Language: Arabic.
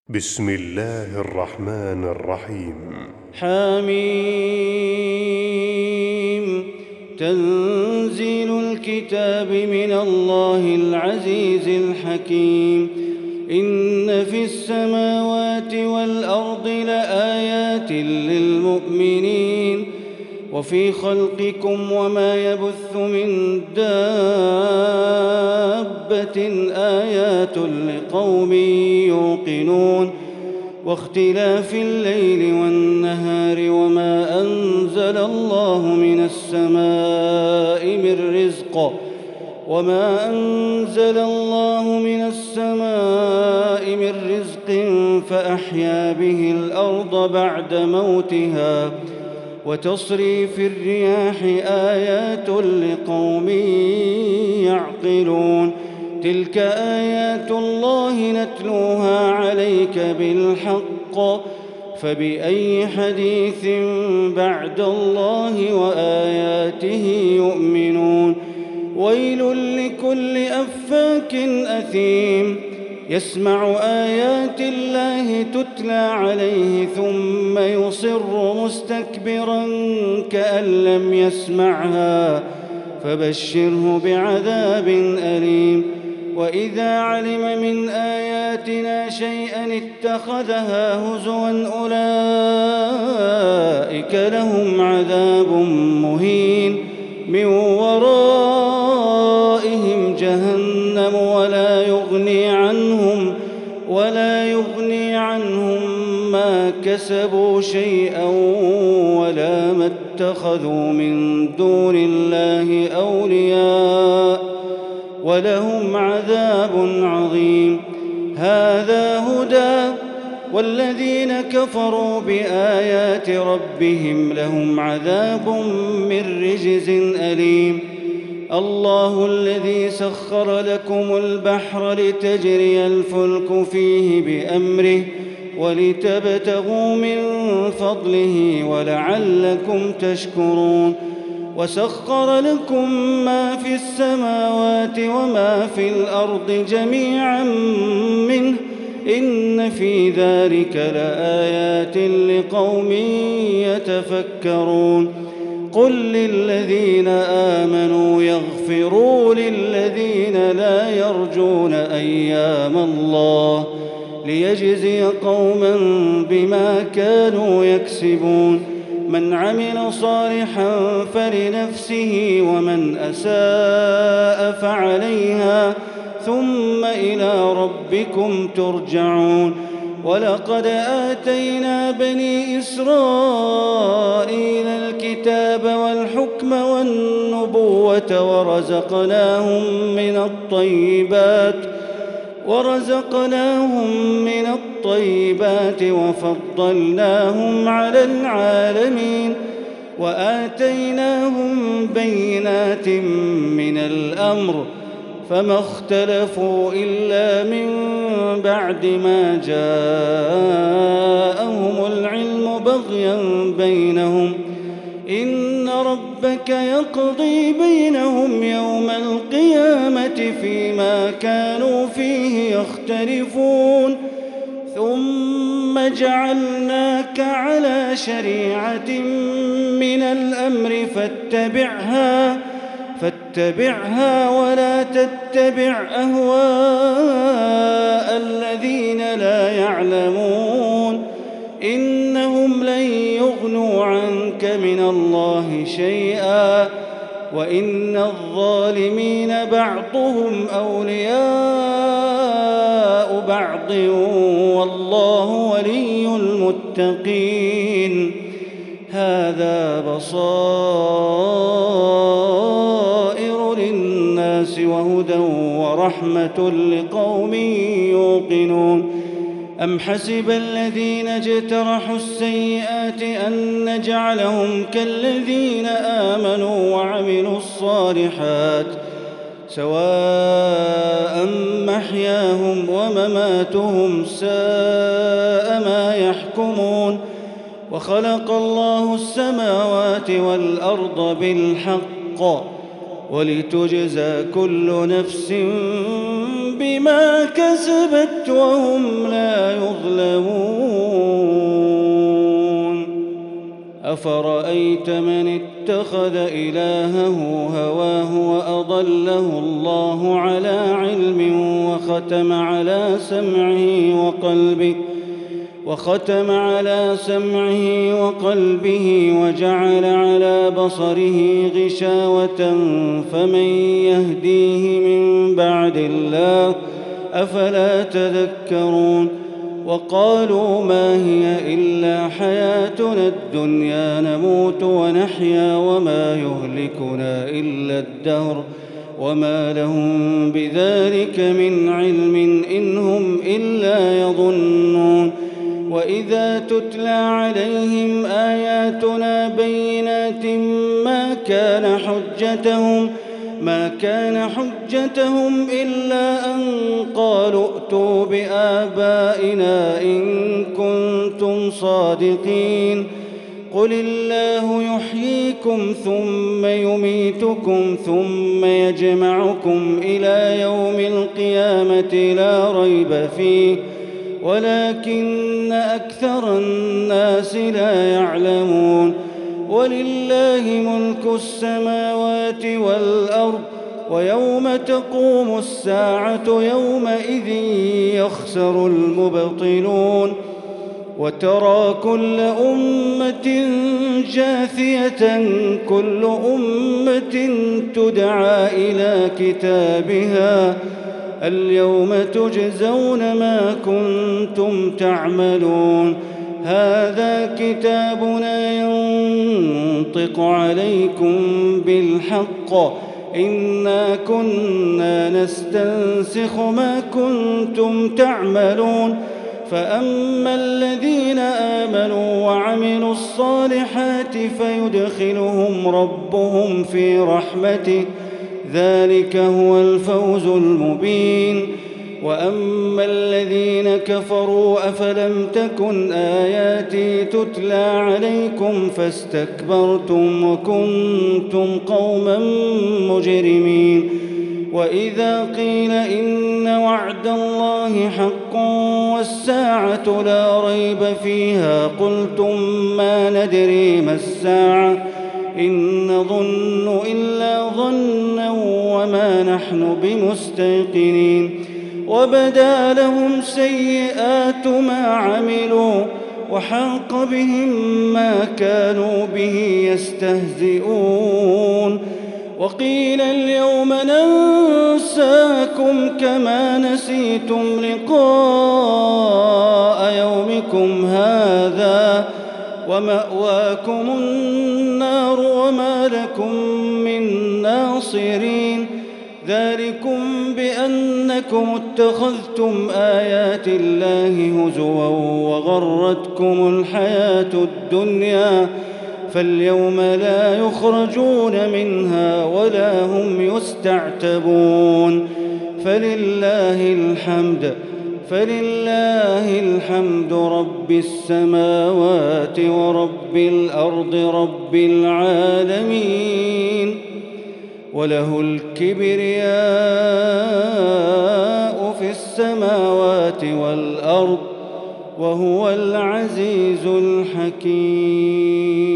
بسم الله الرحمن الرحيم. حميم. تنزيل الكتاب من الله العزيز الحكيم. إن في السماوات والأرض لآيات للمؤمنين وفي خلقكم وما يبث من دابة آيات لقوم يوقنون واختلاف الليل والنهار وما أنزل الله من السماء من رزق فأحيا به الأرض بعد موتها وتصريف الرياح آيات لقوم يعقلون. تلك آيات الله نتلوها عليك بالحق فبأي حديث بعد الله وآياته يؤمنون. ويل لكل أفاك أثيم يسمع آيات الله تتلى عليه ثم يصر مستكبرا كأن لم يسمعها فبشره بعذاب أليم. وإذا علم من آياتنا شيئا اتخذها هزوا أولئك لهم عذاب مهين من ورائهم جهنم ولا يغني عنهم ما كسبوا شيئا ولا ما اتخذوا من دون الله أولياء ولهم عذاب عظيم. هذا هدى والذين كفروا بآيات ربهم لهم عذاب من رجز أليم. الله الذي سخر لكم البحر لتجري الفلك فيه بأمره ولتبتغوا من فضله ولعلكم تشكرون. وسخر لكم ما في السماوات وما في الأرض جميعا منه إن في ذلك لآيات لقوم يتفكرون. قل للذين آمنوا يغفروا للذين لا يرجون أيام الله ليجزي قوما بما كانوا يكسبون. من عمل صالحا فلنفسه ومن أساء فعليها ثم إلى ربكم ترجعون. ولقد آتينا بني إسرائيل الكتاب والحكم والنبوة ورزقناهم من الطيبات وفضلناهم على العالمين وآتيناهم بينات من الأمر فما اختلفوا إلا من بعد ما جاءهم العلم بغيا بينهم. إن ربك يقضي بينهم يوم القيامة فيما كانوا فيه يختلفون. ثم جعلناك على شريعة من الأمر فاتبعها ولا تتبع أهواء الذين لا يعلمون إنهم لن يغنوا عنك من الله شيئا وإن الظالمين بعضهم أولياء بعض والله ولي المتقين. هذا بصائر للناس وهدى ورحمة لقوم يوقنون. أم حسب الذين اجترحوا السيئات أن نجعلهم كالذين آمنوا وعملوا الصالحات سواء محياهم ومماتهم ساء ما يحكمون. وخلق الله السماوات والأرض بالحق ولتجزى كل نفس بما كسبت وهم لا يظلمون. أفرأيت من اتخذ إلهه هواه وأضله الله على علم وختم على سمعه وقلبه وجعل على بصره غشاوة فمن يهديه من بعد الله أفلا تذكرون وقالوا ما هي إلا حياتنا الدنيا نموت ونحيا وما يهلكنا إلا الدهر وما لهم بذلك من علم إن هم إلا يظنون وإذا تتلى عليهم آياتنا بينات ما كان حجتهم إلا أن قالوا ائتوا بآبائنا إن كنتم صادقين قل الله يحييكم ثم يميتكم ثم يجمعكم إلى يوم القيامة لا ريب فيه ولكن أكثر الناس لا يعلمون ولله ملك السماوات والأرض ويوم تقوم الساعة يومئذ يخسر المبطلون وترى كل أمة جاثية كل أمة تدعى إلى كتابها اليوم تجزون ما كنتم تعملون هذا كتابنا ينطق عليكم بالحق إنا كنا نستنسخ ما كنتم تعملون فأما الذين آمنوا وعملوا الصالحات فيدخلهم ربهم في رحمته ذلك هو الفوز المبين وأما الذين كفروا أفلم تكن آياتي تتلى عليكم فاستكبرتم وكنتم قوما مجرمين وإذا قيل إن وعد الله حق والساعة لا ريب فيها قلتم ما ندري ما الساعة إن نظن إلا ظنا وما نحن بمستيقنين وبدا لهم سيئات ما عملوا وحاق بهم ما كانوا به يستهزئون وقيل اليوم ننساكم كما نسيتم لقاء يومكم هذا ومأواكم النار وما لكم من ناصرين ذلكم بأنكم اتخذتم آيات الله هزوا وغرتكم الحياة الدنيا فاليوم لا يخرجون منها ولا هم يستعتبون فلله الحمد رب السماوات ورب الأرض رب العالمين وله الكبرياء في السماوات والأرض وهو العزيز الحكيم